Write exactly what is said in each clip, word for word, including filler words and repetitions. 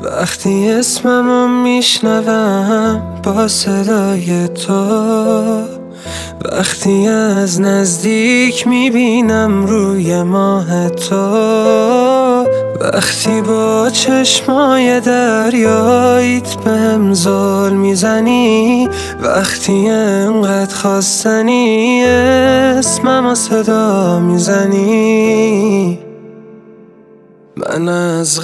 وقتی اسممو میشنوم با صدای تو، وقتی از نزدیک میبینم روی ماه تو، وقتی با چشمای دریاییت بهم زل میزنی، وقتی انقدر خواستنی اسممو صدا میزنی، من از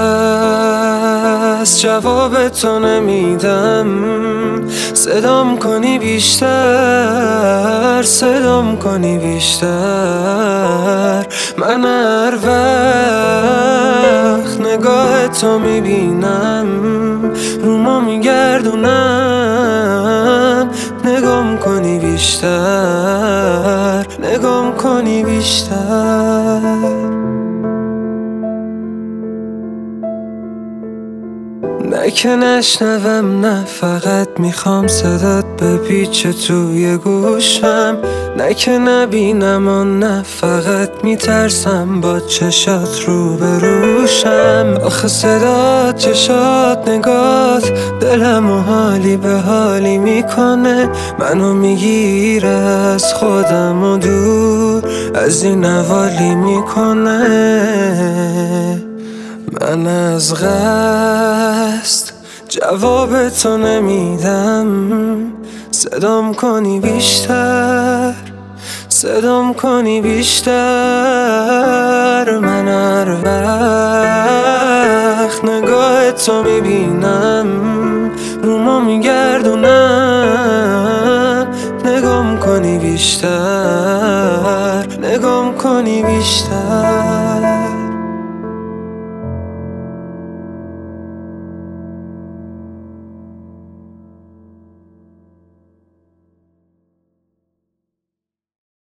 قصد جواب تو نمیدم. صدام کنی بیشتر، صدام کنی بیشتر. من هر وقت نگاه تو میبینم رومو میگردونم، نگام کنی بیشتر، نگام کنی بیشتر. نه که نشنوم، نه فقط میخوام صدات بپیچه توی گوشم، نه که نبینم و نه فقط میترسم با چشات رو بروشم. آخه صدات، چشات، نگات دلم و حالی به حالی میکنه، منو میگیره از خودم و دور از این حوالی میکنه. من از قصد جواب تو نمیدم، صدام کنی بیشتر، صدام کنی بیشتر. من هر وقت نگاه تو میبینم رومو میگردونم، نگام کنی بیشتر، نگام کنی بیشتر.